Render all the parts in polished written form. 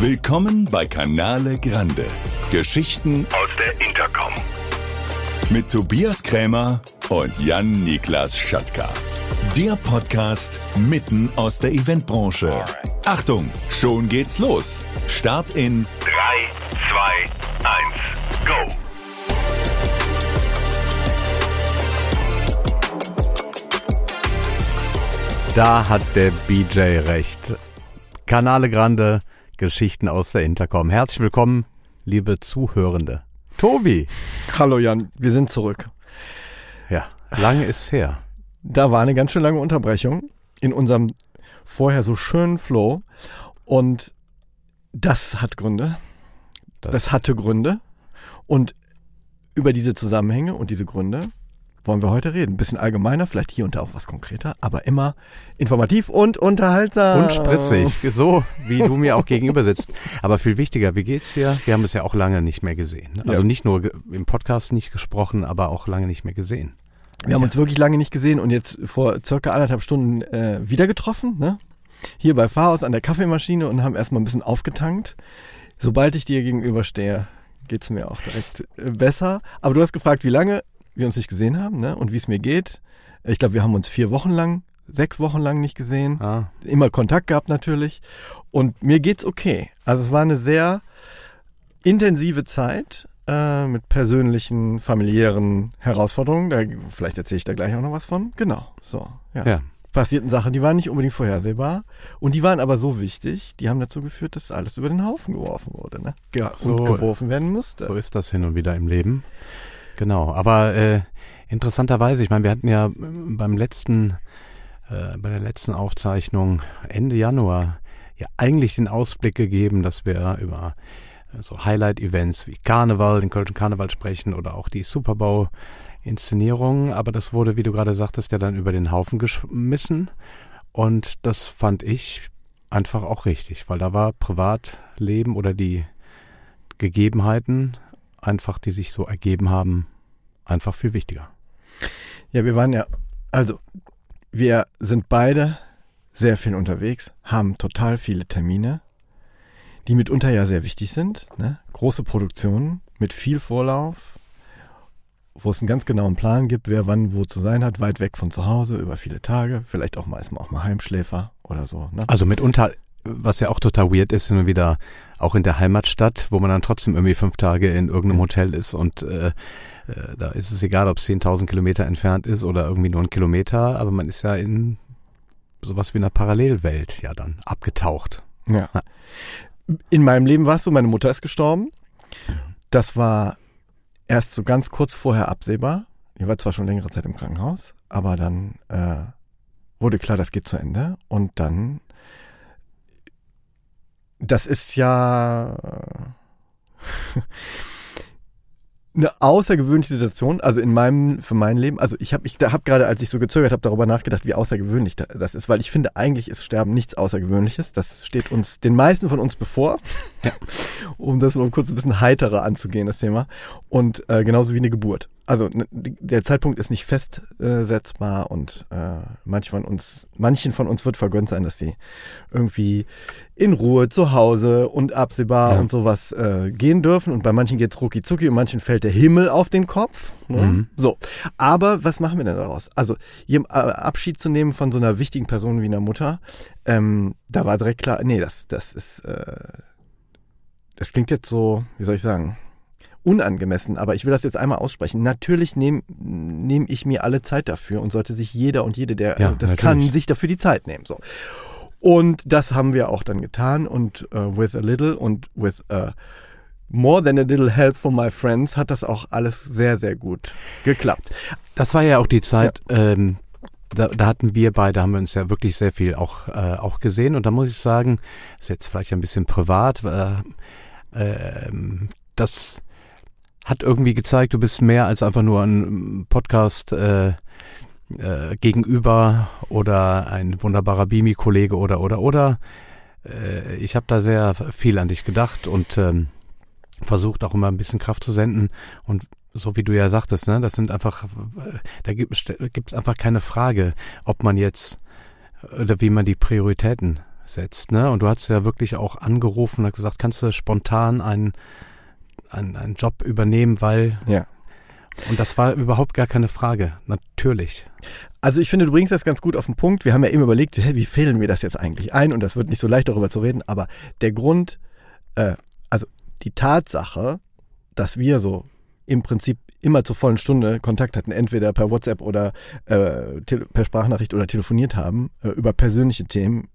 Willkommen bei Canale Grande. Geschichten aus der Intercom. Mit Tobias Krämer und Jan-Niklas Schatka. Der Podcast mitten aus der Eventbranche. Achtung, schon geht's los. Start in 3, 2, 1, go. Da hat der BJ recht. Canale Grande, Geschichten aus der Intercom. Herzlich willkommen, liebe Zuhörende. Tobi. Hallo Jan, wir sind zurück. Ja, lange ist her. Da war eine ganz schön lange Unterbrechung in unserem vorher so schönen Flow. Und das hat Gründe. Das hatte Gründe. Und über diese Zusammenhänge und diese Gründe wollen wir heute reden. Ein bisschen allgemeiner, vielleicht hier und da auch was konkreter, aber immer informativ und unterhaltsam. Und spritzig, so wie du mir auch gegenüber sitzt. Aber viel wichtiger, wie geht's dir? Wir haben es ja auch lange nicht mehr gesehen. Also ja. Nicht nur im Podcast nicht gesprochen, aber auch lange nicht mehr gesehen. Wir haben uns wirklich lange nicht gesehen und jetzt vor circa 1,5 Stunden wieder getroffen, ne? Hier bei Fahrhaus an der Kaffeemaschine und haben erstmal ein bisschen aufgetankt. Sobald ich dir gegenüberstehe, geht's mir auch direkt besser. Aber du hast gefragt, wie lange wir uns nicht gesehen haben, ne? Und wie es mir geht. Ich glaube, wir haben uns 6 Wochen lang nicht gesehen. Immer Kontakt gehabt natürlich. Und mir geht's okay. Also es war eine sehr intensive Zeit mit persönlichen, familiären Herausforderungen. Vielleicht erzähle ich da gleich auch noch was von. Genau, so. Ja. Passierten Sachen, die waren nicht unbedingt vorhersehbar. Und die waren aber so wichtig, die haben dazu geführt, dass alles über den Haufen geworfen wurde, ne? Und geworfen werden musste. So ist das hin und wieder im Leben. Genau, aber interessanterweise, ich meine, wir hatten ja bei der letzten Aufzeichnung Ende Januar ja eigentlich den Ausblick gegeben, dass wir über so Highlight-Events wie Karneval, den Kölschen Karneval sprechen oder auch die Superbowl-Inszenierung, aber das wurde, wie du gerade sagtest, ja dann über den Haufen geschmissen und das fand ich einfach auch richtig, weil da war Privatleben oder die Gegebenheiten einfach, die sich so ergeben haben, einfach viel wichtiger. Ja, wir sind beide sehr viel unterwegs, haben total viele Termine, die mitunter ja sehr wichtig sind, ne? Große Produktionen mit viel Vorlauf, wo es einen ganz genauen Plan gibt, wer wann wo zu sein hat, weit weg von zu Hause, über viele Tage, vielleicht auch mal Heimschläfer oder so. Ne? Also mitunter, was ja auch total weird ist, hin und wieder auch in der Heimatstadt, wo man dann trotzdem irgendwie 5 Tage in irgendeinem Hotel ist und da ist es egal, ob es 10.000 Kilometer entfernt ist oder irgendwie nur 1 Kilometer, aber man ist ja in sowas wie einer Parallelwelt ja dann abgetaucht. Ja. In meinem Leben war es so, meine Mutter ist gestorben. Das war erst so ganz kurz vorher absehbar. Ich war zwar schon längere Zeit im Krankenhaus, aber dann wurde klar, das geht zu Ende und dann das ist ja eine außergewöhnliche Situation, also für mein Leben. Also ich habe gerade, als ich so gezögert habe, darüber nachgedacht, wie außergewöhnlich das ist, weil ich finde, eigentlich ist Sterben nichts Außergewöhnliches. Das steht den meisten von uns bevor, ja. Um das mal kurz ein bisschen heiterer anzugehen, das Thema. Und genauso wie eine Geburt. Also der Zeitpunkt ist nicht festsetzbar und manchen von uns wird vergönnt sein, dass sie irgendwie in Ruhe zu Hause und absehbar und sowas gehen dürfen. Und bei manchen geht's rucki zucki und manchen fällt der Himmel auf den Kopf. Ne? Mhm. So, aber was machen wir denn daraus? Also Abschied zu nehmen von so einer wichtigen Person wie einer Mutter, da war direkt klar, nee, das klingt jetzt so, wie soll ich sagen, unangemessen, aber ich will das jetzt einmal aussprechen. Natürlich nehme ich mir alle Zeit dafür und sollte sich jeder und jede, der das natürlich kann, sich dafür die Zeit nehmen. So. Und das haben wir auch dann getan und with a little und with more than a little help from my friends hat das auch alles sehr, sehr gut geklappt. Das war ja auch die Zeit, da hatten wir beide, haben wir uns ja wirklich sehr viel auch gesehen und da muss ich sagen, ist jetzt vielleicht ein bisschen privat, das hat irgendwie gezeigt, du bist mehr als einfach nur ein Podcast gegenüber oder ein wunderbarer Bimi-Kollege oder. Ich habe da sehr viel an dich gedacht und versucht auch immer ein bisschen Kraft zu senden und so wie du ja sagtest, ne, das sind einfach, da gibt's einfach keine Frage, ob man jetzt oder wie man die Prioritäten setzt, ne? Und du hast ja wirklich auch angerufen und hast gesagt, kannst du spontan einen Job übernehmen, weil... Ja. Und das war überhaupt gar keine Frage, natürlich. Also ich finde, du bringst das ganz gut auf den Punkt. Wir haben ja eben überlegt, wie fädeln wir das jetzt eigentlich ein? Und das wird nicht so leicht, darüber zu reden. Aber der Grund, also die Tatsache, dass wir so im Prinzip immer zur vollen Stunde Kontakt hatten, entweder per WhatsApp oder per Sprachnachricht oder telefoniert haben, über persönliche Themen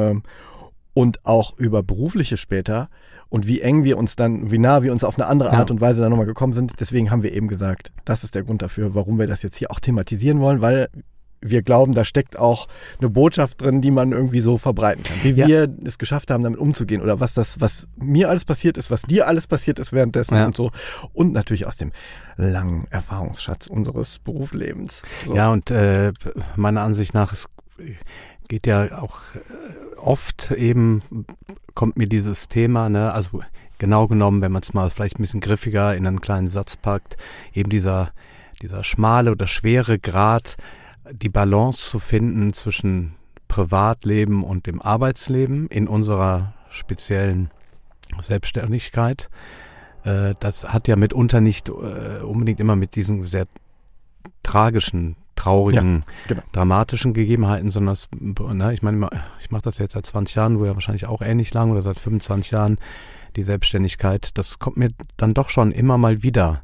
und auch über berufliche später und wie eng wir uns dann, wie nah wir uns auf eine andere Art und Weise dann nochmal gekommen sind. Deswegen haben wir eben gesagt, das ist der Grund dafür, warum wir das jetzt hier auch thematisieren wollen, weil wir glauben, da steckt auch eine Botschaft drin, die man irgendwie so verbreiten kann. Wie wir es geschafft haben, damit umzugehen oder was mir alles passiert ist, was dir alles passiert ist währenddessen und so. Und natürlich aus dem langen Erfahrungsschatz unseres Berufslebens. So. Ja, und meiner Ansicht nach, es geht ja auch oft eben, kommt mir dieses Thema, ne, also genau genommen, wenn man es mal vielleicht ein bisschen griffiger in einen kleinen Satz packt, eben dieser schmale oder schwere Grat, die Balance zu finden zwischen Privatleben und dem Arbeitsleben in unserer speziellen Selbstständigkeit. Das hat ja mitunter nicht unbedingt immer mit diesen sehr tragischen, traurigen, dramatischen Gegebenheiten, sondern ich meine, ich mache das jetzt seit 20 Jahren, du ja wahrscheinlich auch ähnlich lang oder seit 25 Jahren, die Selbstständigkeit, das kommt mir dann doch schon immer mal wieder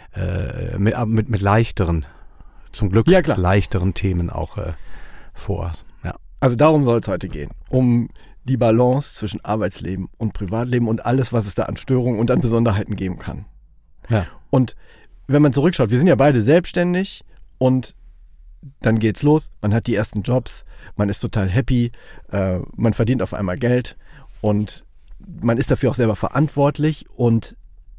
mit leichteren, zum Glück leichteren Themen auch vor. Ja. Also darum soll es heute gehen, um die Balance zwischen Arbeitsleben und Privatleben und alles, was es da an Störungen und an Besonderheiten geben kann. Ja. Und wenn man zurückschaut, wir sind ja beide selbstständig und dann geht's los, man hat die ersten Jobs, man ist total happy, man verdient auf einmal Geld und man ist dafür auch selber verantwortlich und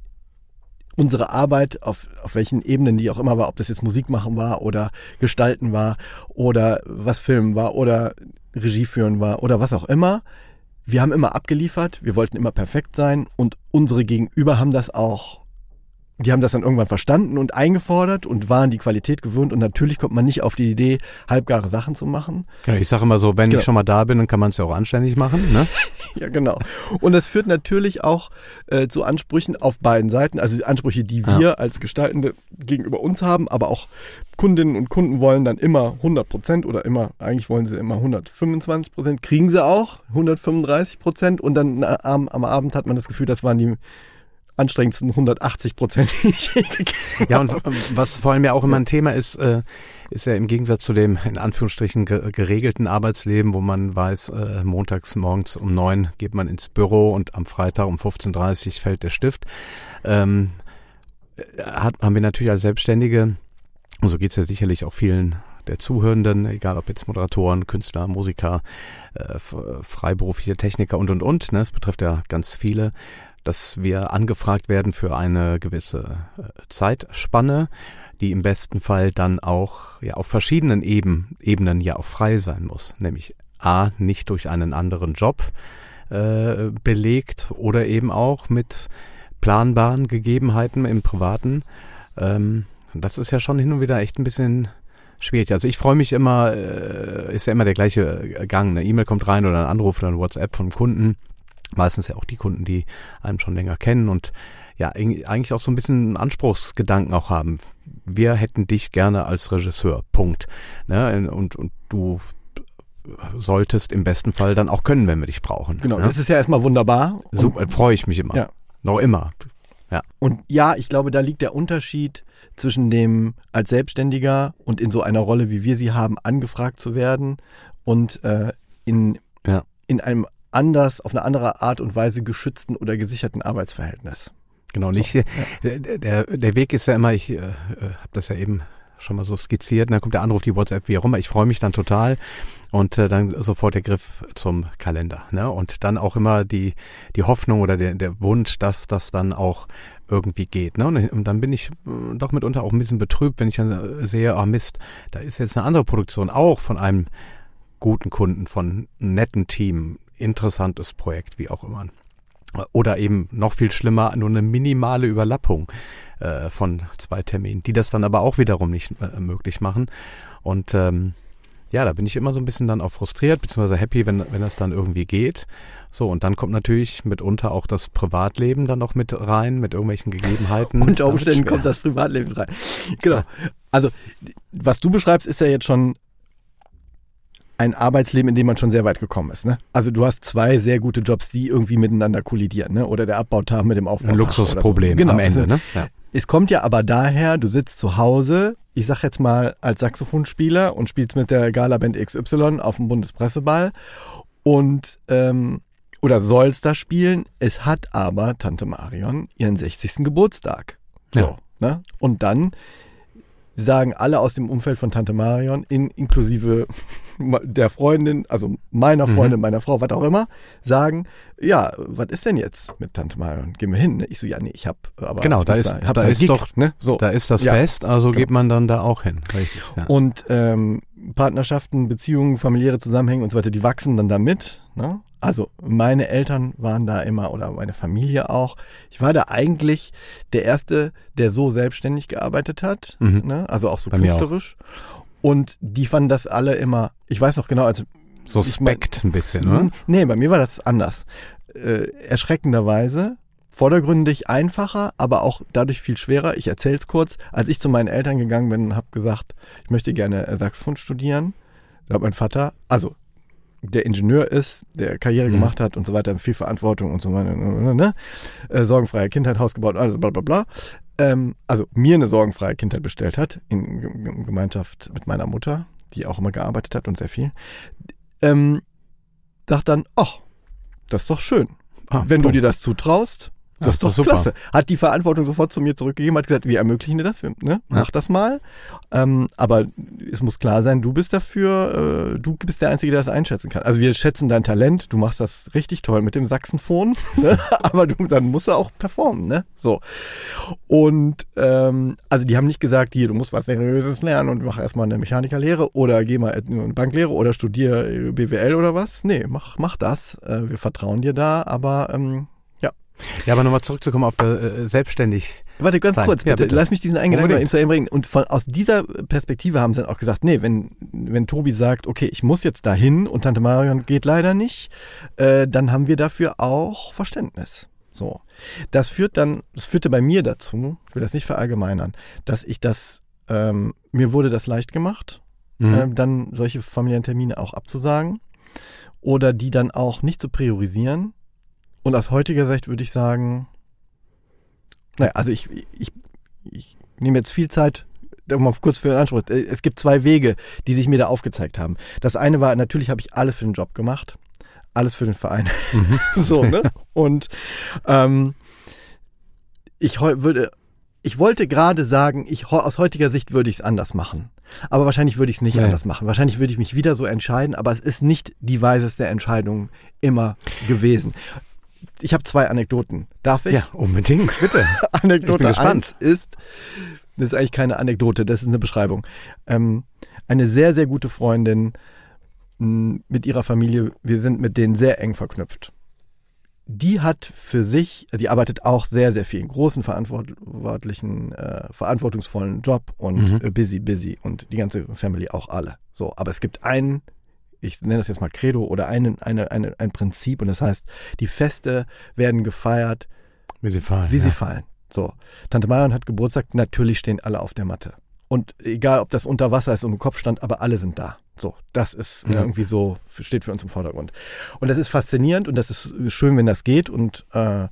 unsere Arbeit, auf welchen Ebenen die auch immer war, ob das jetzt Musik machen war oder Gestalten war oder was Filmen war oder Regie führen war oder was auch immer, wir haben immer abgeliefert, wir wollten immer perfekt sein und unsere Gegenüber haben das auch, die haben das dann irgendwann verstanden und eingefordert und waren die Qualität gewöhnt und natürlich kommt man nicht auf die Idee, halbgare Sachen zu machen. Ja, ich sage immer so, wenn ich schon mal da bin, dann kann man es ja auch anständig machen, ne? Ja, genau. Und das führt natürlich auch zu Ansprüchen auf beiden Seiten, also die Ansprüche, die wir als Gestaltende gegenüber uns haben, aber auch Kundinnen und Kunden wollen dann immer 100% oder eigentlich wollen sie immer 125%, kriegen sie auch 135% und dann am Abend hat man das Gefühl, das waren die anstrengendsten 180%, die ich je gegeben habe. Ja, und was vor allem ja auch immer ein Thema ist, ist ja im Gegensatz zu dem in Anführungsstrichen geregelten Arbeitsleben, wo man weiß, montags morgens um 9 geht man ins Büro und am Freitag um 15:30 Uhr fällt der Stift, haben wir natürlich als Selbstständige, und so geht es ja sicherlich auch vielen der Zuhörenden, egal ob jetzt Moderatoren, Künstler, Musiker, freiberufliche Techniker und, ne, es betrifft ja ganz viele, dass wir angefragt werden für eine gewisse Zeitspanne, die im besten Fall dann auch auf verschiedenen Ebenen ja auch frei sein muss. Nämlich A, nicht durch einen anderen Job belegt oder eben auch mit planbaren Gegebenheiten im Privaten. Das ist ja schon hin und wieder echt ein bisschen schwierig. Also ich freue mich immer, ist ja immer der gleiche Gang. Eine E-Mail kommt rein oder ein Anruf oder ein WhatsApp vom Kunden. Meistens ja auch die Kunden, die einen schon länger kennen und ja eigentlich auch so ein bisschen Anspruchsgedanken auch haben. Wir hätten dich gerne als Regisseur, Punkt. Ne? Und du solltest im besten Fall dann auch können, wenn wir dich brauchen. Genau, ne? Das ist ja erstmal wunderbar. Super, freue ich mich immer. Ja. Noch immer. Ja. Und ja, ich glaube, da liegt der Unterschied zwischen dem als Selbstständiger und in so einer Rolle, wie wir sie haben, angefragt zu werden und in einem anders, auf eine andere Art und Weise geschützten oder gesicherten Arbeitsverhältnis. Genau, nicht. So, der Weg ist ja immer, ich habe das ja eben schon mal so skizziert, und dann kommt der Anruf, die WhatsApp, wie auch immer, ich freue mich dann total und dann sofort der Griff zum Kalender, ne? Und dann auch immer die Hoffnung oder der Wunsch, dass das dann auch irgendwie geht, ne? Und dann bin ich doch mitunter auch ein bisschen betrübt, wenn ich dann sehe, Mist, da ist jetzt eine andere Produktion, auch von einem guten Kunden, von einem netten Team, interessantes Projekt, wie auch immer. Oder eben noch viel schlimmer, nur eine minimale Überlappung von 2 Terminen, die das dann aber auch wiederum nicht möglich machen. Und Ja, da bin ich immer so ein bisschen dann auch frustriert, beziehungsweise happy, wenn das dann irgendwie geht. So, und dann kommt natürlich mitunter auch das Privatleben dann noch mit rein, mit irgendwelchen Gegebenheiten. Unter Umständen kommt das Privatleben rein. Genau. Ja. Also, was du beschreibst, ist ja jetzt schon ein Arbeitsleben, in dem man schon sehr weit gekommen ist. Ne? Also du hast 2 sehr gute Jobs, die irgendwie miteinander kollidieren. Ne? Oder der Abbautag mit dem Aufbautag. Ein Luxusproblem so. Genau, am Ende. Ne? Ja. Es kommt ja aber daher, du sitzt zu Hause, ich sag jetzt mal als Saxophonspieler und spielst mit der Galaband XY auf dem Bundespresseball und oder sollst da spielen. Es hat aber Tante Marion ihren 60. Geburtstag. So, ja. Ne? Und dann sagen alle aus dem Umfeld von Tante Marion, inklusive der Freundin, also meiner Freundin, meiner Frau, was auch immer, sagen, ja, was ist denn jetzt mit Tante Marion? Gehen wir hin? Ich so, ja, nee, ich habe aber... Genau, da ist das Fest, also geht man dann da auch hin. Richtig, ja. Und Partnerschaften, Beziehungen, familiäre Zusammenhänge und so weiter, die wachsen dann da mit, ne? Also meine Eltern waren da immer oder meine Familie auch. Ich war da eigentlich der Erste, der so selbstständig gearbeitet hat, ne? Also auch so künstlerisch. Und die fanden das alle immer, ich weiß noch genau, also suspekt ein bisschen, oder? Nee, bei mir war das anders. Erschreckenderweise, vordergründig einfacher, aber auch dadurch viel schwerer. Ich erzähl's kurz. Als ich zu meinen Eltern gegangen bin und habe gesagt, ich möchte gerne Saxophon studieren, da hat mein Vater, also der Ingenieur ist, der Karriere gemacht hat und so weiter, viel Verantwortung und so weiter, ne? Sorgenfreie Kindheit, Haus gebaut, alles bla bla bla. Also mir eine sorgenfreie Kindheit bestellt hat, in Gemeinschaft mit meiner Mutter, die auch immer gearbeitet hat und sehr viel, sagt dann, ach, das ist doch schön. Wenn du dir das zutraust, das ist doch super. Klasse. Hat die Verantwortung sofort zu mir zurückgegeben, hat gesagt, wir ermöglichen dir das, ne? Mach das mal. Aber es muss klar sein, du bist dafür, du bist der Einzige, der das einschätzen kann. Also wir schätzen dein Talent, du machst das richtig toll mit dem Saxophon, ne? Aber dann musst du auch performen, ne? So. Und also die haben nicht gesagt, hier, du musst was Seriöses lernen und mach erstmal eine Mechanikerlehre oder geh mal in eine Banklehre oder studier BWL oder was. Nee, mach das. Wir vertrauen dir da, aber ja, aber nochmal zurückzukommen auf der selbstständig. Warte, ganz kurz, bitte. Ja, bitte. Lass mich diesen einen Gedanken mal eben zu Ende bringen. Und aus dieser Perspektive haben sie dann auch gesagt, nee, wenn Tobi sagt, okay, ich muss jetzt dahin und Tante Marion geht leider nicht, dann haben wir dafür auch Verständnis. So. Das führte bei mir dazu, ich will das nicht verallgemeinern, dass ich mir wurde das leicht gemacht, dann solche familiären Termine auch abzusagen oder die dann auch nicht zu priorisieren. Und aus heutiger Sicht würde ich sagen, naja, also ich nehme jetzt viel Zeit, um mal kurz für den Anspruch. Es gibt 2 Wege, die sich mir da aufgezeigt haben. Das eine war, natürlich habe ich alles für den Job gemacht, alles für den Verein. So, ne? Und ich wollte gerade sagen, aus heutiger Sicht würde ich es anders machen. Aber wahrscheinlich würde ich es nicht anders machen. Wahrscheinlich würde ich mich wieder so entscheiden, aber es ist nicht die weiseste Entscheidung immer gewesen. Ich habe 2 Anekdoten. Darf ich? Ja, unbedingt, bitte. Anekdote 1 ist, das ist eigentlich keine Anekdote, das ist eine Beschreibung. Eine sehr, sehr gute Freundin mit ihrer Familie, wir sind mit denen sehr eng verknüpft. Die hat für sich, die arbeitet auch sehr, sehr viel, einen großen verantwortungsvollen Job und busy und die ganze Family auch alle. So, aber es gibt einen, ich nenne das jetzt mal Credo oder ein Prinzip und das heißt, die Feste werden gefeiert, wie sie fallen. So, Tante Marion hat Geburtstag, natürlich stehen alle auf der Matte. Und egal, ob das unter Wasser ist und im Kopfstand, aber alle sind da. So, das ist irgendwie so, steht für uns im Vordergrund. Und das ist faszinierend und das ist schön, wenn das geht und so,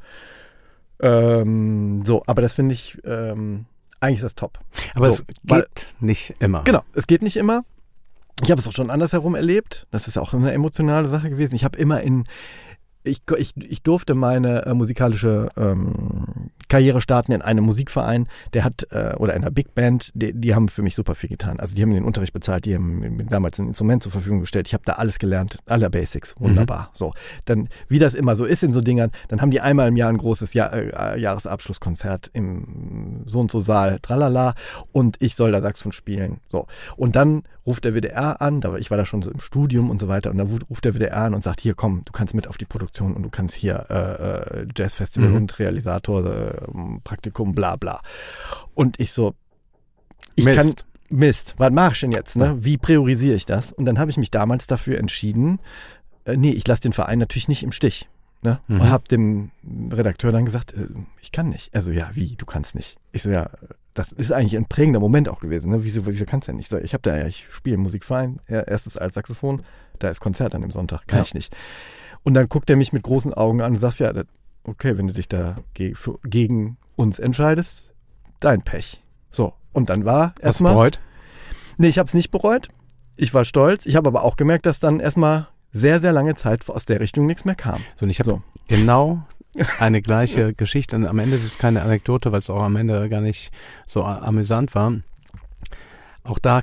aber das finde ich, eigentlich ist das top. Aber so, es geht nicht immer. Genau, es geht nicht immer. Ich habe es auch schon andersherum erlebt. Das ist auch eine emotionale Sache gewesen. Ich habe immer ich durfte meine musikalische Karriere starten in einem Musikverein, der hat, oder in einer Big Band, die haben für mich super viel getan. Also die haben mir den Unterricht bezahlt, die haben mir damals ein Instrument zur Verfügung gestellt. Ich habe da alles gelernt, alle Basics, wunderbar. So, dann, wie das immer so ist in so Dingern, dann haben die einmal im Jahr ein großes Jahresabschlusskonzert im so und so Saal, tralala, und ich soll da Saxophon spielen. So, und dann ruft der WDR an, ich war da schon so im Studium und so weiter, und dann ruft der WDR an und sagt, hier komm, du kannst mit auf die Produktion und du kannst hier Jazzfestival und Realisator, Praktikum, bla bla. Und ich so, Mist, was mache ich denn jetzt? Ne? Wie priorisiere ich das? Und dann habe ich mich damals dafür entschieden, ich lasse den Verein natürlich nicht im Stich. Ne? Und habe dem Redakteur dann gesagt, ich kann nicht. Also ja, wie, du kannst nicht? Ich so, ja, das ist eigentlich ein prägender Moment auch gewesen. Ne? Wieso kannst du denn nicht? Ich spiele im Musikverein, erstes als Saxophon, da ist Konzert an dem Sonntag, kann ich nicht. Und dann guckt er mich mit großen Augen an und sagt, ja, okay, wenn du dich da gegen uns entscheidest, dein Pech. So, und dann war erstmal... Hast du bereut? Nee, ich habe es nicht bereut. Ich war stolz. Ich habe aber auch gemerkt, dass dann erstmal sehr, sehr lange Zeit aus der Richtung nichts mehr kam. So, und ich habe genau eine gleiche Geschichte. Und am Ende ist es keine Anekdote, weil es auch am Ende gar nicht so amüsant war. Auch da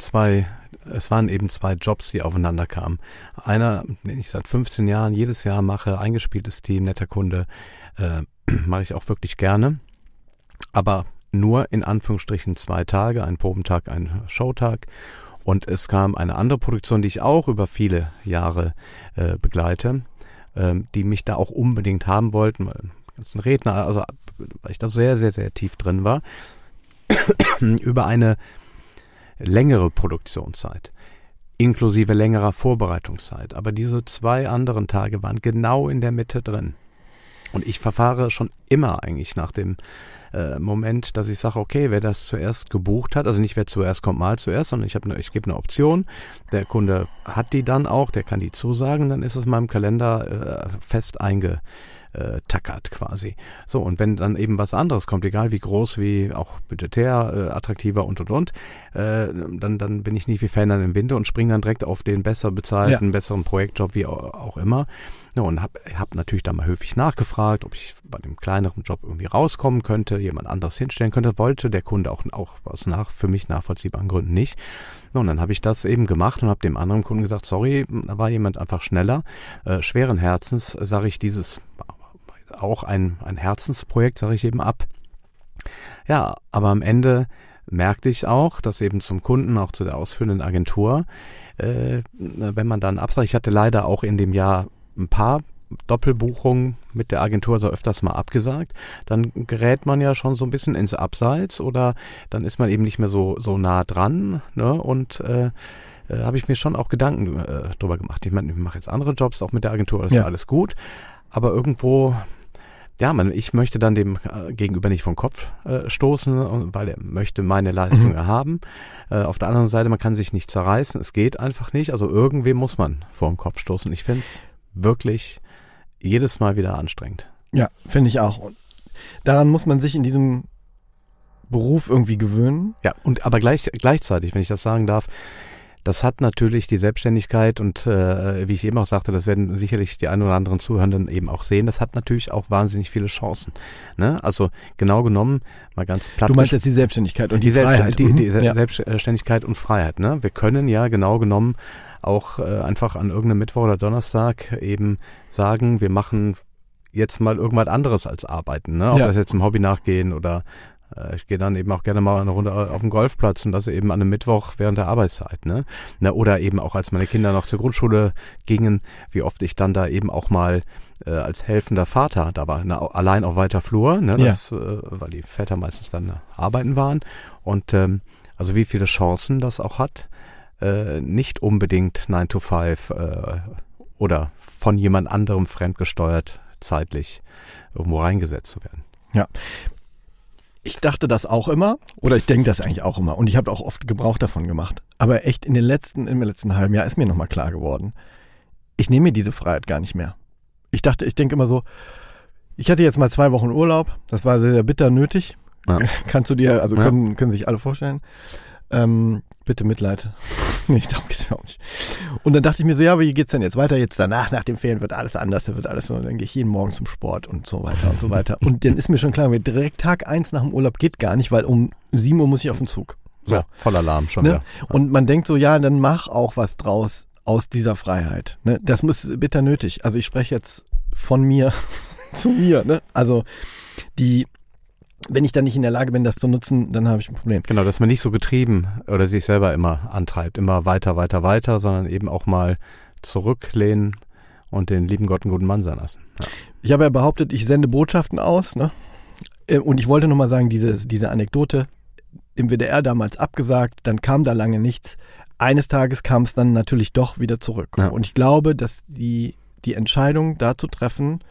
es waren eben zwei Jobs, die aufeinander kamen. Einer, den ich seit 15 Jahren jedes Jahr mache, eingespieltes Team, netter Kunde, mache ich auch wirklich gerne. Aber nur in Anführungsstrichen 2 Tage, ein Probentag, ein Showtag. Und es kam eine andere Produktion, die ich auch über viele Jahre begleite, die mich da auch unbedingt haben wollten, weil die ganzen Redner, also weil ich da sehr, sehr, sehr tief drin war, über eine längere Produktionszeit, inklusive längerer Vorbereitungszeit. Aber diese 2 anderen Tage waren genau in der Mitte drin. Und ich verfahre schon immer eigentlich nach dem Moment, dass ich sage, okay, wer das zuerst gebucht hat, also nicht wer zuerst kommt mal zuerst, sondern ich gebe eine Option, der Kunde hat die dann auch, der kann die zusagen, dann ist es in meinem Kalender fest eingetackert quasi. So, und wenn dann eben was anderes kommt, egal wie groß, wie auch budgetär, attraktiver und, dann bin ich nicht wie Fähnlein im Winde und springe dann direkt auf den besser bezahlten, besseren Projektjob, wie auch immer. Ja, und hab natürlich dann mal höflich nachgefragt, ob ich bei dem kleineren Job irgendwie rauskommen könnte, jemand anderes hinstellen könnte, wollte der Kunde auch aus für mich nachvollziehbaren Gründen nicht. Ja, und dann habe ich das eben gemacht und habe dem anderen Kunden gesagt, sorry, da war jemand einfach schneller. Schweren Herzens sage ich dieses, auch ein Herzensprojekt, sage ich eben ab. Ja, aber am Ende merkte ich auch, dass eben zum Kunden, auch zu der ausführenden Agentur, wenn man dann absagt, ich hatte leider auch in dem Jahr ein paar Doppelbuchungen mit der Agentur so öfters mal abgesagt, dann gerät man ja schon so ein bisschen ins Abseits oder dann ist man eben nicht mehr so nah dran, ne? Und habe ich mir schon auch Gedanken drüber gemacht. Ich meine, ich mache jetzt andere Jobs auch mit der Agentur, das ist alles gut, aber irgendwo, ja, ich möchte dann dem Gegenüber nicht vom Kopf stoßen, weil er möchte meine Leistung erhaben. Auf der anderen Seite, man kann sich nicht zerreißen, es geht einfach nicht, also irgendwem muss man vor den Kopf stoßen. Ich finde es wirklich jedes Mal wieder anstrengend. Ja, finde ich auch. Und daran muss man sich in diesem Beruf irgendwie gewöhnen. Ja, und aber gleichzeitig, wenn ich das sagen darf, das hat natürlich die Selbstständigkeit und wie ich eben auch sagte, das werden sicherlich die ein oder anderen Zuhörenden eben auch sehen, das hat natürlich auch wahnsinnig viele Chancen. Ne? Also genau genommen, mal ganz platt. Du meinst jetzt die Selbstständigkeit und die Freiheit. Die Selbstständigkeit und Freiheit. Ne? Wir können ja genau genommen auch einfach an irgendeinem Mittwoch oder Donnerstag eben sagen, wir machen jetzt mal irgendwas anderes als arbeiten. Ne? Ob das jetzt im Hobby nachgehen oder ich gehe dann eben auch gerne mal eine Runde auf den Golfplatz und das eben an einem Mittwoch während der Arbeitszeit. Ne? Oder eben auch als meine Kinder noch zur Grundschule gingen, wie oft ich dann da eben auch mal als helfender Vater, da war allein auf weiter Flur, ne? Weil die Väter meistens dann arbeiten waren. Und also wie viele Chancen das auch hat, nicht unbedingt 9 to 5 oder von jemand anderem fremdgesteuert zeitlich irgendwo reingesetzt zu werden. Ja. Ich dachte das auch immer, oder ich denke das eigentlich auch immer und ich habe auch oft Gebrauch davon gemacht. Aber echt im letzten halben Jahr ist mir nochmal klar geworden, ich nehme mir diese Freiheit gar nicht mehr. Ich denke immer so, ich hatte jetzt mal 2 Wochen Urlaub, das war sehr, sehr bitter nötig. Ja. Kannst du dir, also können sich alle vorstellen. Bitte Mitleid. Nee, darum geht's mir auch nicht. Und dann dachte ich mir so, ja, wie geht's denn jetzt weiter? Jetzt danach, nach dem Ferien wird alles anders, da wird alles so, dann gehe ich jeden Morgen zum Sport und so weiter und so weiter. Und dann ist mir schon klar, direkt Tag 1 nach dem Urlaub geht gar nicht, weil um 7 Uhr muss ich auf den Zug. So. Ja, voll Alarm schon, ne? Ja. Und man denkt so, ja, dann mach auch was draus aus dieser Freiheit. Ne? Das muss bitter nötig. Also ich spreche jetzt von mir zu mir. Ne? Also wenn ich dann nicht in der Lage bin, das zu nutzen, dann habe ich ein Problem. Genau, dass man nicht so getrieben oder sich selber immer antreibt, immer weiter, sondern eben auch mal zurücklehnen und den lieben Gott einen guten Mann sein lassen. Ja. Ich habe ja behauptet, ich sende Botschaften aus, ne? Und ich wollte nochmal sagen, diese Anekdote, im WDR damals abgesagt, dann kam da lange nichts. Eines Tages kam es dann natürlich doch wieder zurück. Ja. Und ich glaube, dass die Entscheidung da zu treffen,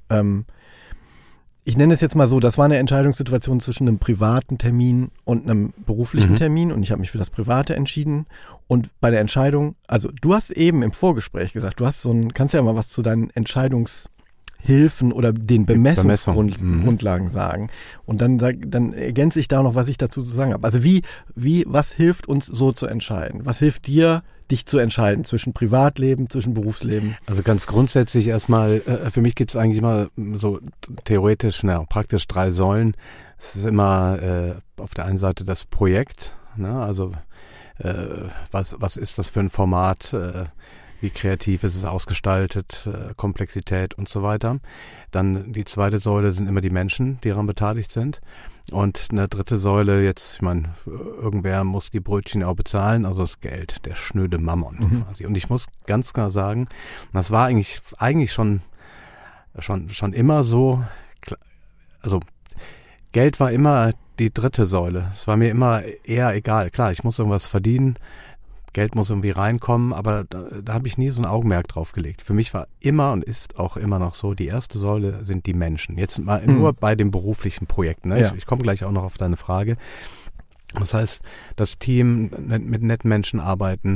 ich nenne es jetzt mal so, das war eine Entscheidungssituation zwischen einem privaten Termin und einem beruflichen Termin und ich habe mich für das Private entschieden. Und bei der Entscheidung, also du hast eben im Vorgespräch gesagt, du hast kannst ja mal was zu deinen Entscheidungshilfen oder den Bemessungsgrundlagen sagen. Und dann ergänze ich da noch, was ich dazu zu sagen habe. Also was hilft uns so zu entscheiden? Was hilft dir, dich zu entscheiden zwischen Privatleben, zwischen Berufsleben? Also ganz grundsätzlich erstmal, für mich gibt es eigentlich immer so theoretisch, praktisch 3 Säulen. Es ist immer auf der einen Seite das Projekt, also was ist das für ein Format, wie kreativ ist es ausgestaltet, Komplexität und so weiter. Dann die zweite Säule sind immer die Menschen, die daran beteiligt sind. Und eine dritte Säule jetzt, ich meine, irgendwer muss die Brötchen auch bezahlen, also das Geld, der schnöde Mammon quasi. Und ich muss ganz klar sagen, das war eigentlich schon immer so, also Geld war immer die dritte Säule. Es war mir immer eher egal. Klar, ich muss irgendwas verdienen, Geld muss irgendwie reinkommen, aber da habe ich nie so ein Augenmerk drauf gelegt. Für mich war immer und ist auch immer noch so, die erste Säule sind die Menschen. Jetzt mal nur bei den beruflichen Projekten. Ne? Ja. Ich komme gleich auch noch auf deine Frage. Das heißt, das Team mit netten Menschen arbeiten,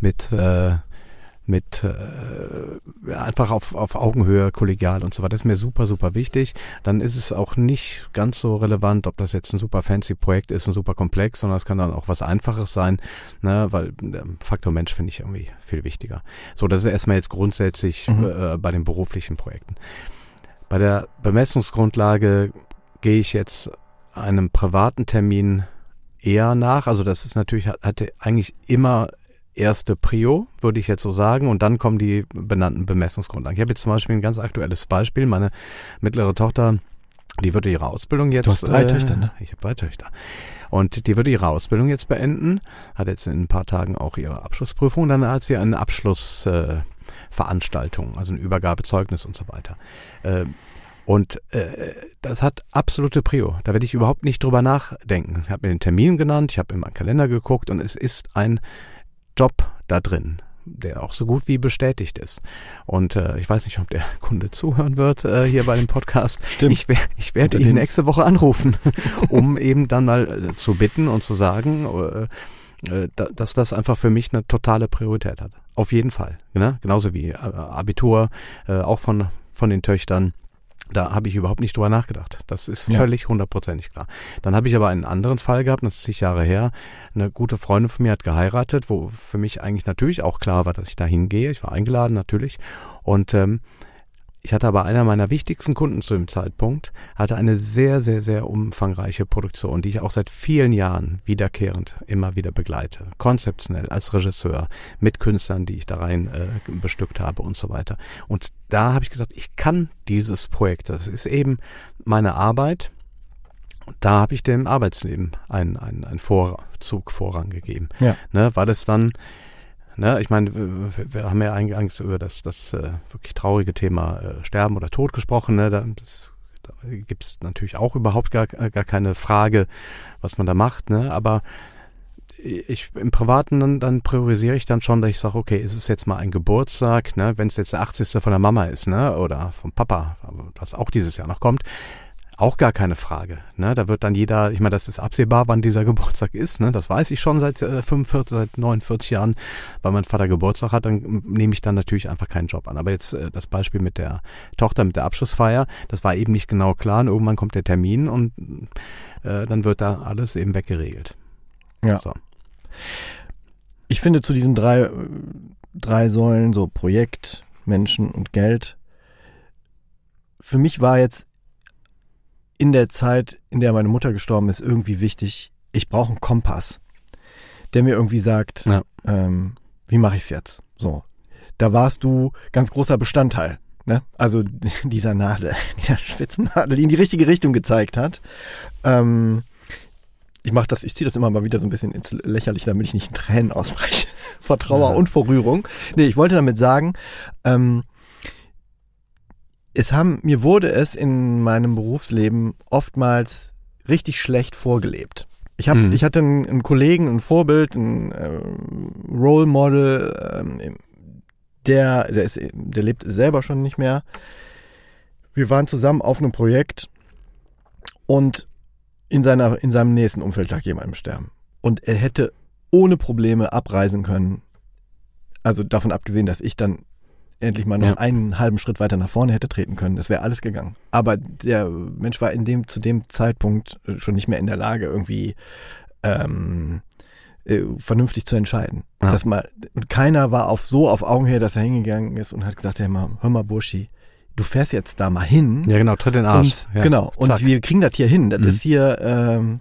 einfach auf Augenhöhe, kollegial und so weiter. Das ist mir super, super wichtig. Dann ist es auch nicht ganz so relevant, ob das jetzt ein super fancy Projekt ist, ein super komplex, sondern es kann dann auch was Einfaches sein, weil der Faktor Mensch finde ich irgendwie viel wichtiger. So, das ist erstmal jetzt grundsätzlich bei den beruflichen Projekten. Bei der Bemessungsgrundlage gehe ich jetzt einem privaten Termin eher nach. Also das ist natürlich, hatte eigentlich immer erste Prio, würde ich jetzt so sagen, und dann kommen die benannten Bemessungsgrundlagen. Ich habe jetzt zum Beispiel ein ganz aktuelles Beispiel. Meine mittlere Tochter, die würde ihre Ausbildung jetzt... Du hast 3 Töchter, ne? Ich habe 3 Töchter. Und die würde ihre Ausbildung jetzt beenden, hat jetzt in ein paar Tagen auch ihre Abschlussprüfung, dann hat sie eine Abschlussveranstaltung, also ein Übergabezeugnis und so weiter. Und das hat absolute Prio. Da werde ich überhaupt nicht drüber nachdenken. Ich habe mir den Termin genannt, ich habe in meinen Kalender geguckt und es ist ein Job da drin, der auch so gut wie bestätigt ist. Und ich weiß nicht, ob der Kunde zuhören wird hier bei dem Podcast. Stimmt. Ich werde ihn nächste Woche anrufen, um eben dann mal zu bitten und zu sagen, dass das einfach für mich eine totale Priorität hat. Auf jeden Fall. Ne? Genauso wie Abitur, auch von den Töchtern. Da habe ich überhaupt nicht drüber nachgedacht. Das ist völlig 100%ig klar. Dann habe ich aber einen anderen Fall gehabt, das ist 10 Jahre her. Eine gute Freundin von mir hat geheiratet, wo für mich eigentlich natürlich auch klar war, dass ich da hingehe. Ich war eingeladen natürlich. Und ich hatte aber einer meiner wichtigsten Kunden zu dem Zeitpunkt, hatte eine sehr, sehr, sehr umfangreiche Produktion, die ich auch seit vielen Jahren wiederkehrend immer wieder begleite. Konzeptionell, als Regisseur, mit Künstlern, die ich da rein bestückt habe und so weiter. Und da habe ich gesagt, ich kann dieses Projekt, das ist eben meine Arbeit. Und da habe ich dem Arbeitsleben einen Vorrang gegeben. Ja. Ne, war das dann... Ne, ich meine, wir haben ja eingangs über das wirklich traurige Thema Sterben oder Tod gesprochen. Ne? Da gibt es natürlich auch überhaupt gar keine Frage, was man da macht. Ne? Aber im Privaten dann priorisiere ich dann schon, dass ich sage, okay, ist es jetzt mal ein Geburtstag, ne? Wenn es jetzt der 80. von der Mama ist, ne? Oder vom Papa, was auch dieses Jahr noch kommt. Auch gar keine Frage. Ne? Da wird dann jeder, ich meine, das ist absehbar, wann dieser Geburtstag ist. Ne? Das weiß ich schon seit 49 Jahren. Weil mein Vater Geburtstag hat, dann nehme ich dann natürlich einfach keinen Job an. Aber jetzt das Beispiel mit der Tochter, mit der Abschlussfeier, das war eben nicht genau klar. Und irgendwann kommt der Termin und dann wird da alles eben weggeregelt. Ja. So. Ich finde zu diesen drei Säulen, so Projekt, Menschen und Geld, für mich war jetzt in der Zeit, in der meine Mutter gestorben ist, irgendwie wichtig, ich brauche einen Kompass, der mir irgendwie sagt, wie mache ich es jetzt? So, da warst du ganz großer Bestandteil, ne? Also dieser Spitzennadel, die in die richtige Richtung gezeigt hat. Ich ziehe das immer mal wieder so ein bisschen ins Lächerliche, damit ich nicht in Tränen ausbreche. Vor Trauer und vor Rührung. Nee, ich wollte damit sagen, mir wurde es in meinem Berufsleben oftmals richtig schlecht vorgelebt. Ich hatte einen Kollegen, ein Vorbild, ein Role Model, der lebt selber schon nicht mehr. Wir waren zusammen auf einem Projekt und in seinem nächsten Umfeld lag jemand im Sterben. Und er hätte ohne Probleme abreisen können. Also davon abgesehen, dass ich dann endlich mal noch einen halben Schritt weiter nach vorne hätte treten können. Das wäre alles gegangen. Aber der Mensch war zu dem Zeitpunkt schon nicht mehr in der Lage, irgendwie vernünftig zu entscheiden. Ja. Und keiner war auf Augenhöhe, dass er hingegangen ist und hat gesagt, hey, hör mal, Burschi, du fährst jetzt da mal hin. Ja, genau, tritt in den Arsch. Genau, und wir kriegen das hier hin. Das ist hier,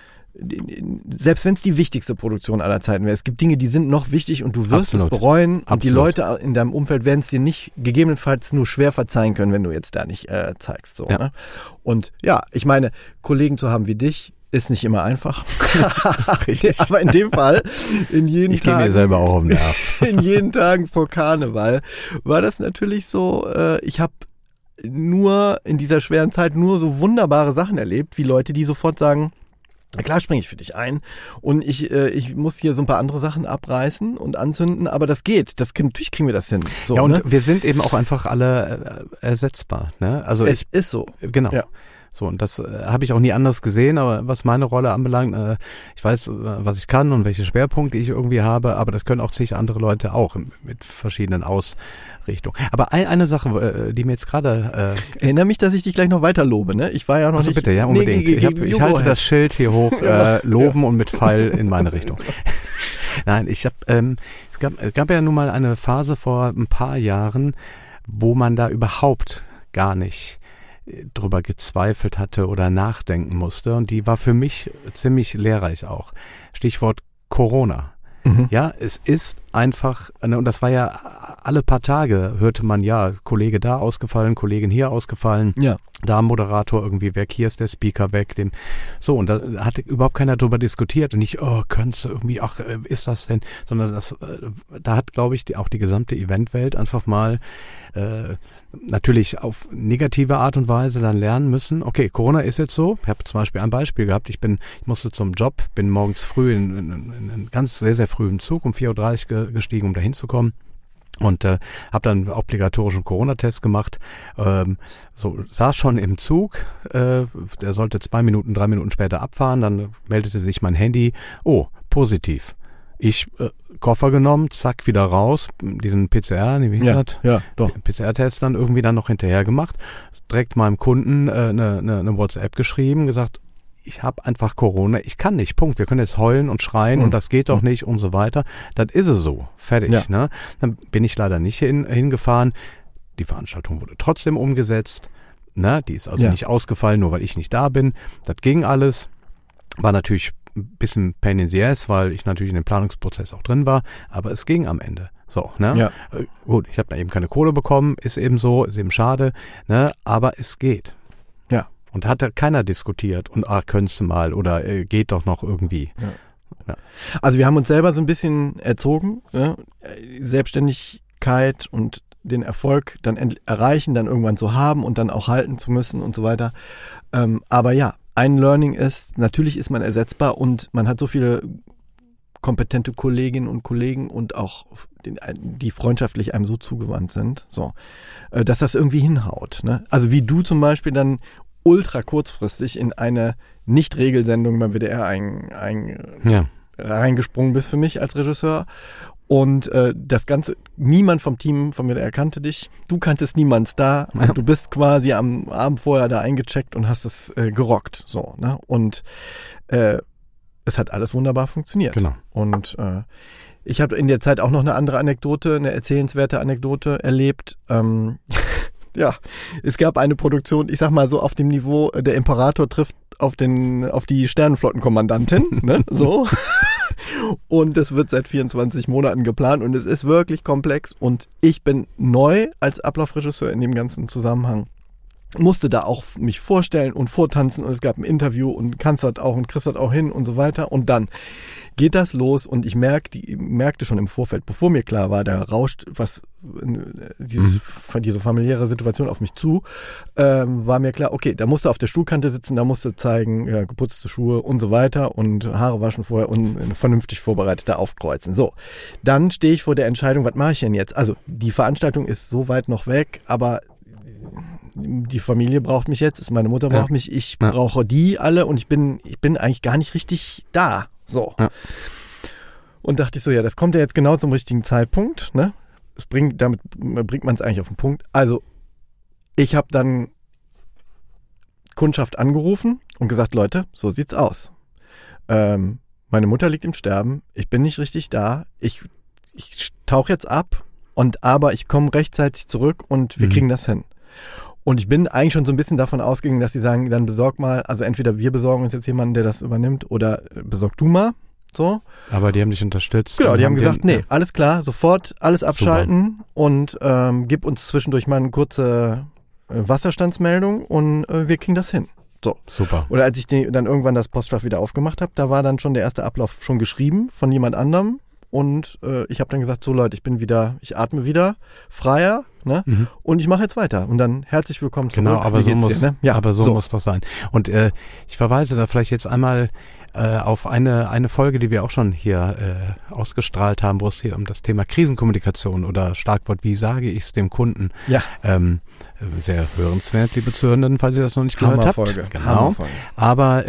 selbst wenn es die wichtigste Produktion aller Zeiten wäre, es gibt Dinge, die sind noch wichtig und du wirst es bereuen. Und die Leute in deinem Umfeld werden es dir nicht gegebenenfalls nur schwer verzeihen können, wenn du jetzt da nicht zeigst. So, ne? Und ja, ich meine, Kollegen zu haben wie dich, ist nicht immer einfach. Das ist richtig. Aber in dem Fall, ich gehe mir selber auch um den Nerv. In jeden Tagen vor Karneval war das natürlich so, ich habe nur in dieser schweren Zeit nur so wunderbare Sachen erlebt, wie Leute, die sofort sagen, na klar springe ich für dich ein und ich muss hier so ein paar andere Sachen abreißen und anzünden, aber das geht. Natürlich kriegen wir das hin. So, ja, und wir sind eben auch einfach alle ersetzbar. Ne? Also es ist so. Genau. Ja. So, und das habe ich auch nie anders gesehen, aber was meine Rolle anbelangt, ich weiß, was ich kann und welche Schwerpunkte ich irgendwie habe, aber das können auch zig andere Leute auch mit verschiedenen Ausrichtungen. Aber eine Sache, die mir jetzt gerade... Erinnere mich, dass ich dich gleich noch weiter lobe, ne? Ich war ja noch nicht... bitte, ja, unbedingt. Ich halte das Schild hier hoch, loben und mit Pfeil in meine Richtung. Nein, es gab ja nun mal eine Phase vor ein paar Jahren, wo man da überhaupt gar nicht drüber gezweifelt hatte oder nachdenken musste. Und die war für mich ziemlich lehrreich auch. Stichwort Corona. Ja, es ist einfach, und das war ja alle paar Tage, hörte man ja, Kollege da ausgefallen, Kollegin hier ausgefallen, da Moderator irgendwie weg, hier ist der Speaker weg, und da hatte überhaupt keiner drüber diskutiert und nicht, könnte irgendwie, ist das denn, sondern da hat, glaube ich, auch die gesamte Eventwelt einfach mal natürlich auf negative Art und Weise dann lernen müssen. Okay, Corona ist jetzt so. Ich habe zum Beispiel ein Beispiel gehabt. Ich musste zum Job, bin morgens früh in einen ganz sehr, sehr frühen Zug um 4.30 Uhr gestiegen, um da hinzukommen. Und habe dann einen obligatorischen Corona-Test gemacht. Saß schon im Zug. Der sollte 3 Minuten später abfahren. Dann meldete sich mein Handy. Oh, positiv. Ich Koffer genommen, zack, wieder raus, diesen PCR, wie hieß das? Ja, doch. PCR-Test dann irgendwie dann noch hinterher gemacht, direkt meinem Kunden eine WhatsApp geschrieben, gesagt, ich habe einfach Corona, ich kann nicht, Punkt, wir können jetzt heulen und schreien und das geht doch nicht und so weiter. Das ist es so, fertig. Ja. Ne? Dann bin ich leider nicht hingefahren, die Veranstaltung wurde trotzdem umgesetzt, ne? Die ist also nicht ausgefallen, nur weil ich nicht da bin, das ging alles, war natürlich ein bisschen Pain in the Ass, weil ich natürlich in dem Planungsprozess auch drin war, aber es ging am Ende. So, ne? Ja. Gut, ich habe da eben keine Kohle bekommen, ist eben so, ist eben schade, ne? Aber es geht. Ja. Und hat da keiner diskutiert und könntest du mal oder geht doch noch irgendwie. Ja. Ja. Also wir haben uns selber so ein bisschen erzogen, ne? Selbstständigkeit und den Erfolg dann erreichen, dann irgendwann zu haben und dann auch halten zu müssen und so weiter. Aber ja, ein Learning ist, natürlich ist man ersetzbar und man hat so viele kompetente Kolleginnen und Kollegen und auch die freundschaftlich einem so zugewandt sind, so, dass das irgendwie hinhaut. Ne? Also wie du zum Beispiel dann ultra kurzfristig in eine Nicht-Regelsendung beim WDR reingesprungen bist für mich als Regisseur. Und das Ganze, niemand vom Team von WDR kannte dich. Du kanntest niemands da. Ja. Du bist quasi am Abend vorher da eingecheckt und hast es gerockt. So, ne? Und es hat alles wunderbar funktioniert. Genau. Und ich habe in der Zeit auch noch eine andere Anekdote, eine erzählenswerte Anekdote erlebt. Ja, es gab eine Produktion, ich sag mal so auf dem Niveau, der Imperator trifft auf die Sternenflottenkommandantin, ne? So. Und es wird seit 24 Monaten geplant und es ist wirklich komplex und ich bin neu als Ablaufregisseur in dem ganzen Zusammenhang. musste da auch mich vorstellen und vortanzen und es gab ein Interview und kannst das auch und kriegst das auch hin und so weiter. Und dann geht das los und ich merkte schon im Vorfeld, bevor mir klar war, da rauscht diese familiäre Situation auf mich zu, war mir klar, okay, da musst du auf der Stuhlkante sitzen, da musst du zeigen, ja, geputzte Schuhe und so weiter und Haare waschen vorher und vernünftig vorbereitet da aufkreuzen. So, dann stehe ich vor der Entscheidung, was mache ich denn jetzt? Also die Veranstaltung ist so weit noch weg, aber die Familie braucht mich jetzt, meine Mutter braucht mich, ich brauche die alle und ich bin eigentlich gar nicht richtig da. So. Ja. Und dachte ich so, ja, das kommt ja jetzt genau zum richtigen Zeitpunkt, ne? Damit bringt man es eigentlich auf den Punkt. Also, ich habe dann Kundschaft angerufen und gesagt, Leute, so sieht's aus. Meine Mutter liegt im Sterben, ich bin nicht richtig da, ich tauche jetzt ab, aber ich komme rechtzeitig zurück und wir kriegen das hin. Und ich bin eigentlich schon so ein bisschen davon ausgegangen, dass sie sagen, dann besorg mal, also entweder wir besorgen uns jetzt jemanden, der das übernimmt, oder besorg du mal, so. Aber die haben dich unterstützt. Genau, die haben gesagt, nee, alles klar, sofort alles abschalten. Super. Und gib uns zwischendurch mal eine kurze Wasserstandsmeldung und wir kriegen das hin. So. Super. Oder als ich dann irgendwann das Postfach wieder aufgemacht habe, da war dann schon der erste Ablauf schon geschrieben von jemand anderem. Und ich habe dann gesagt, so Leute, ich atme wieder freier, ne? Und ich mache jetzt weiter. Und dann herzlich willkommen zurück. Genau, aber so muss doch sein. Und ich verweise da vielleicht jetzt einmal auf eine Folge, die wir auch schon hier ausgestrahlt haben, wo es hier um das Thema Krisenkommunikation oder Schlagwort, wie sage ich es dem Kunden? Ja. Sehr hörenswert, liebe Zuhörenden, falls ihr das noch nicht gehört habt. Genau. Hammerfolge. Aber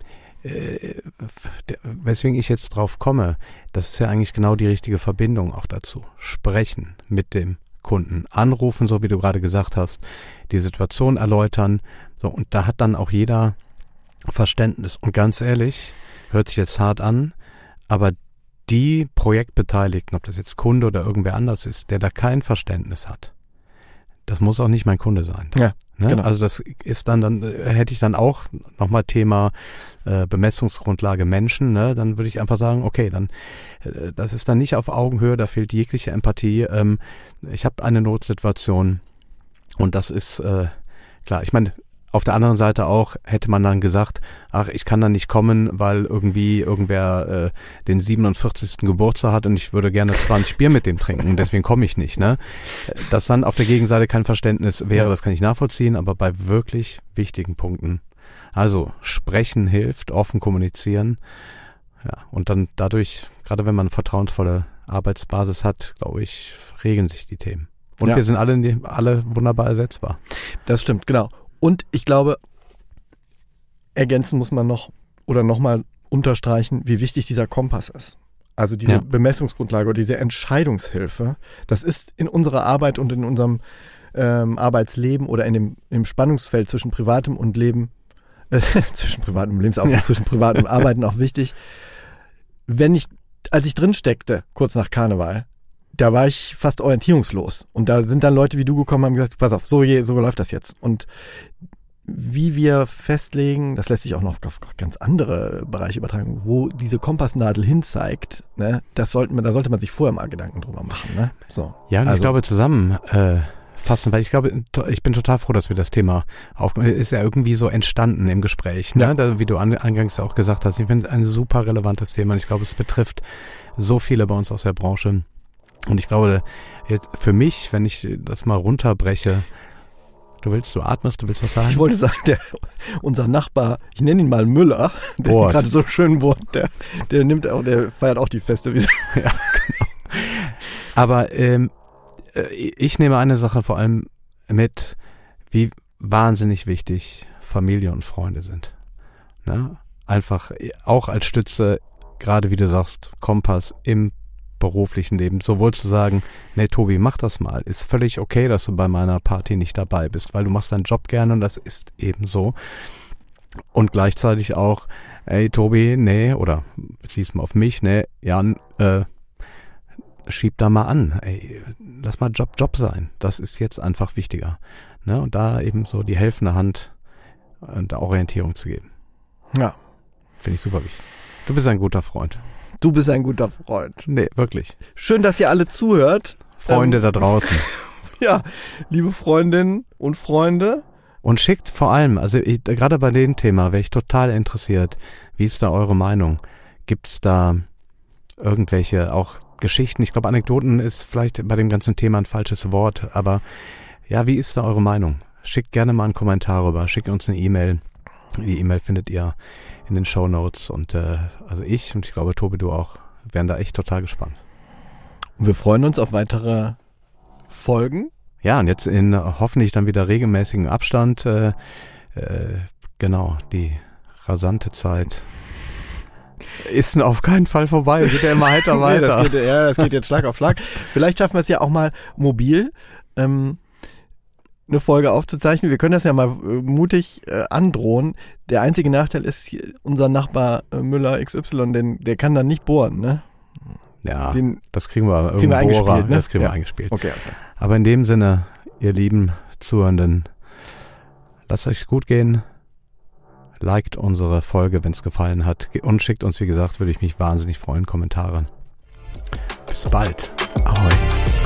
weswegen ich jetzt drauf komme, das ist ja eigentlich genau die richtige Verbindung auch dazu. Sprechen mit dem Kunden, anrufen, so wie du gerade gesagt hast, die Situation erläutern, so, und da hat dann auch jeder Verständnis. Und ganz ehrlich, hört sich jetzt hart an, aber die Projektbeteiligten, ob das jetzt Kunde oder irgendwer anders ist, der da kein Verständnis hat, das muss auch nicht mein Kunde sein. Ja. Ne? Genau. Also das ist dann hätte ich dann auch nochmal Thema Bemessungsgrundlage Menschen, ne? Dann würde ich einfach sagen, okay, dann das ist dann nicht auf Augenhöhe, da fehlt jegliche Empathie. Ich habe eine Notsituation und das ist klar, ich meine, auf der anderen Seite auch hätte man dann gesagt, ach, ich kann dann nicht kommen, weil irgendwie irgendwer den 47. Geburtstag hat und ich würde gerne 20 Bier mit dem trinken und deswegen komme ich nicht. Ne? Dass dann auf der Gegenseite kein Verständnis wäre, das kann ich nachvollziehen, aber bei wirklich wichtigen Punkten. Also sprechen hilft, offen kommunizieren. Ja, und dann dadurch, gerade wenn man eine vertrauensvolle Arbeitsbasis hat, glaube ich, regeln sich die Themen. Und wir sind alle wunderbar ersetzbar. Das stimmt, genau. Und ich glaube, ergänzen muss man nochmal unterstreichen, wie wichtig dieser Kompass ist. Also diese Bemessungsgrundlage oder diese Entscheidungshilfe, das ist in unserer Arbeit und in unserem Arbeitsleben oder im Spannungsfeld zwischen Privatem und Leben, zwischen Privatem und Leben, zwischen Privat und Arbeiten auch wichtig. Als ich drin steckte, kurz nach Karneval, da war ich fast orientierungslos. Und da sind dann Leute wie du gekommen und haben gesagt, pass auf, so läuft das jetzt. Und wie wir festlegen, das lässt sich auch noch auf ganz andere Bereiche übertragen, wo diese Kompassnadel hinzeigt, ne, da sollte man sich vorher mal Gedanken drüber machen. Ne? So. Ja, und ich glaube zusammenfassen, weil ich bin total froh, dass wir das Thema ist ja irgendwie so entstanden im Gespräch, ne? Da, wie du eingangs auch gesagt hast. Ich finde ein super relevantes Thema und ich glaube, es betrifft so viele bei uns aus der Branche. Und ich glaube, jetzt für mich, wenn ich das mal runterbreche, du atmest, du willst was sagen? Ich wollte sagen, unser Nachbar, ich nenne ihn mal Müller, der gerade so schön wohnt, der feiert auch die Feste. Ja, genau. Aber ich nehme eine Sache vor allem mit, wie wahnsinnig wichtig Familie und Freunde sind. Ne? Einfach auch als Stütze, gerade wie du sagst, Kompass im beruflichen Leben, sowohl zu sagen, nee, Tobi, mach das mal, ist völlig okay, dass du bei meiner Party nicht dabei bist, weil du machst deinen Job gerne und das ist eben so. Und gleichzeitig auch, ey, Tobi, nee, oder beziehst mal auf mich, nee, Jan, schieb da mal an, ey, lass mal Job sein, das ist jetzt einfach wichtiger. Ne? Und da eben so die helfende Hand und Orientierung zu geben. Ja. Finde ich super wichtig. Du bist ein guter Freund. Du bist ein guter Freund. Nee, wirklich. Schön, dass ihr alle zuhört. Freunde da draußen. Ja, liebe Freundinnen und Freunde, Und schickt vor allem, also gerade bei dem Thema wäre ich total interessiert, wie ist da eure Meinung? Gibt's da irgendwelche auch Geschichten? Ich glaube, Anekdoten ist vielleicht bei dem ganzen Thema ein falsches Wort, aber ja, wie ist da eure Meinung? Schickt gerne mal einen Kommentar rüber, schickt uns eine E-Mail. Die E-Mail findet ihr in den Shownotes und also ich und ich glaube Tobi, du auch, wären da echt total gespannt. Und wir freuen uns auf weitere Folgen. Ja, und jetzt in hoffentlich dann wieder regelmäßigen Abstand, genau, die rasante Zeit ist auf keinen Fall vorbei, geht ja immer heiter weiter. Nee, das geht jetzt Schlag auf Schlag. Vielleicht schaffen wir es ja auch mal mobil, eine Folge aufzuzeichnen. Wir können das ja mal mutig androhen. Der einzige Nachteil ist, unser Nachbar Müller XY, der kann dann nicht bohren, ne? Ja, das kriegen wir eingespielt, ne? Das kriegen wir eingespielt. Okay, also. Aber in dem Sinne, ihr lieben Zuhörenden, lasst euch gut gehen. Liked unsere Folge, wenn es gefallen hat. Und schickt uns, wie gesagt, würde ich mich wahnsinnig freuen, Kommentare. Bis bald. Ahoi.